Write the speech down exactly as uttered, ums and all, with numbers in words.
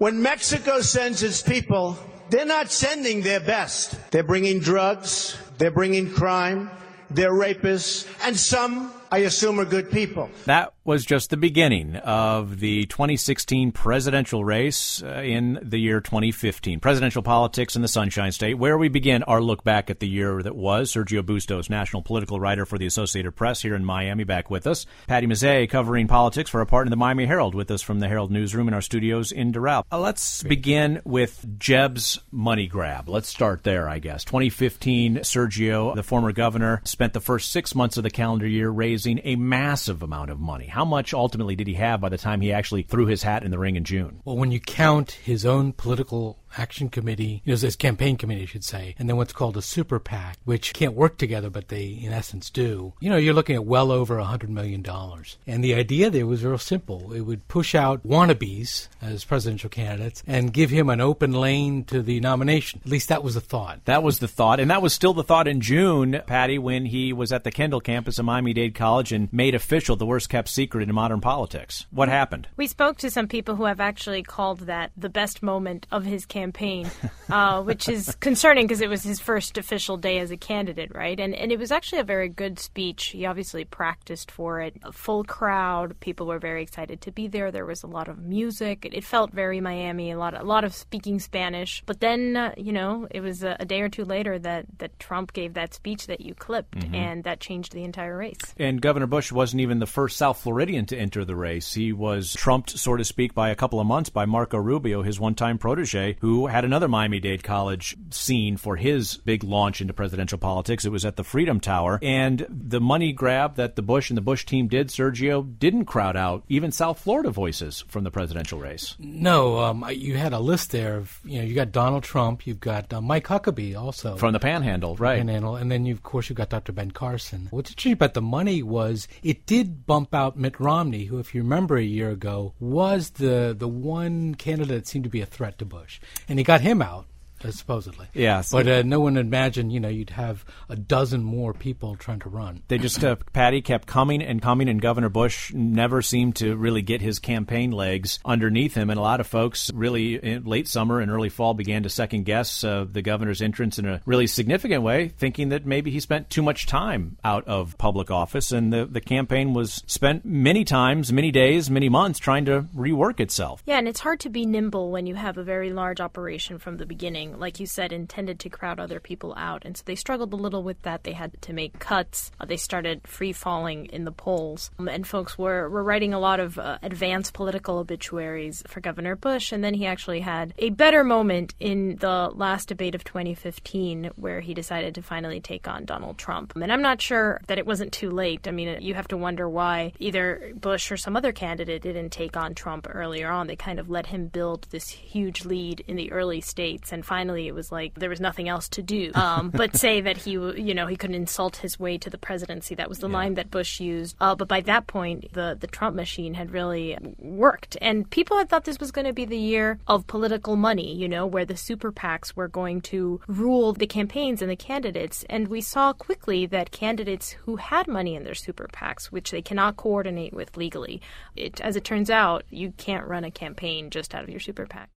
When Mexico sends its people, they're not sending their best. They're bringing drugs, they're bringing crime, they're rapists, and some, I assume, are good people. That was just the beginning of the twenty sixteen presidential race uh, in the year twenty fifteen. Presidential politics in the Sunshine State, where we begin our look back at the year that was. Sergio Bustos, national political writer for the Associated Press here in Miami, back with us. Patty Mazzei, covering politics for a part in the Miami Herald, with us from the Herald newsroom in our studios in Doral. Uh, let's begin with Jeb's money grab. Let's start there, I guess. twenty fifteen, Sergio, the former governor, spent the first six months of the calendar year raising a massive amount of money. How much ultimately did he have by the time he actually threw his hat in the ring in June? Well, when you count his own political action committee, you know, his campaign committee, I should say, and then what's called a super PAC, which can't work together, but they, in essence, do. You know, you're looking at well over one hundred million dollars. And the idea there was real simple. It would push out wannabes as presidential candidates and give him an open lane to the nomination. At least that was the thought. That was the thought. And that was still the thought in June, Patty, when he was at the Kendall campus of Miami-Dade College and made official the worst-kept secret in modern politics. What happened? We spoke to some people who have actually called that the best moment of his campaign. campaign, uh, which is concerning because it was his first official day as a candidate, right? And and it was actually a very good speech. He obviously practiced for it. A full crowd. People were very excited to be there. There was a lot of music. It, it felt very Miami, a lot, a lot of speaking Spanish. But then, uh, you know, it was a, a day or two later that, that Trump gave that speech that you clipped, mm-hmm. and that changed the entire race. And Governor Bush wasn't even the first South Floridian to enter the race. He was trumped, so to speak, by a couple of months by Marco Rubio, his one-time protege, who had another Miami-Dade College scene for his big launch into presidential politics. It was at the Freedom Tower. And the money grab that the Bush and the Bush team did, Sergio, didn't crowd out even South Florida voices from the presidential race. No, um, you had a list there of, you know, you got Donald Trump, you've got uh, Mike Huckabee also. From the Panhandle, right. Panhandle, and then, you, of course, you've got Doctor Ben Carson. What's interesting about the money was it did bump out Mitt Romney, who, if you remember a year ago, was the, the one candidate that seemed to be a threat to Bush. And he got him out, uh, supposedly. Yes. But uh, no one imagined, you know, you'd have a dozen more people trying to run. They just, uh, Patty, kept coming and coming, and Governor Bush never seemed to really get his campaign legs underneath him. And a lot of folks really in late summer and early fall began to second guess uh, the governor's entrance in a really significant way, thinking that maybe he spent too much time out of public office. And the, the campaign was spent many times, many days, many months trying to rework itself. Yeah, and it's hard to be nimble when you have a very large operation from the beginning, like you said, intended to crowd other people out. And so they struggled a little with that. They had to make cuts. Uh, they started free-falling in the polls. Um, and folks were, were writing a lot of uh, advanced political obituaries for Governor Bush. And then he actually had a better moment in the last debate of twenty fifteen, where he decided to finally take on Donald Trump. And I'm not sure that it wasn't too late. I mean, you have to wonder why either Bush or some other candidate didn't take on Trump earlier on. They kind of let him build this huge lead in the early states. And finally, it was like there was nothing else to do um, but say that he, you know, he couldn't insult his way to the presidency. That was the yeah. line that Bush used. Uh, but by that point, the, the Trump machine had really worked. And people had thought this was going to be the year of political money, you know, where the super PACs were going to rule the campaigns and the candidates. And we saw quickly that candidates who had money in their super PACs, which they cannot coordinate with legally, it, as it turns out, you can't run a campaign just out of your super PAC.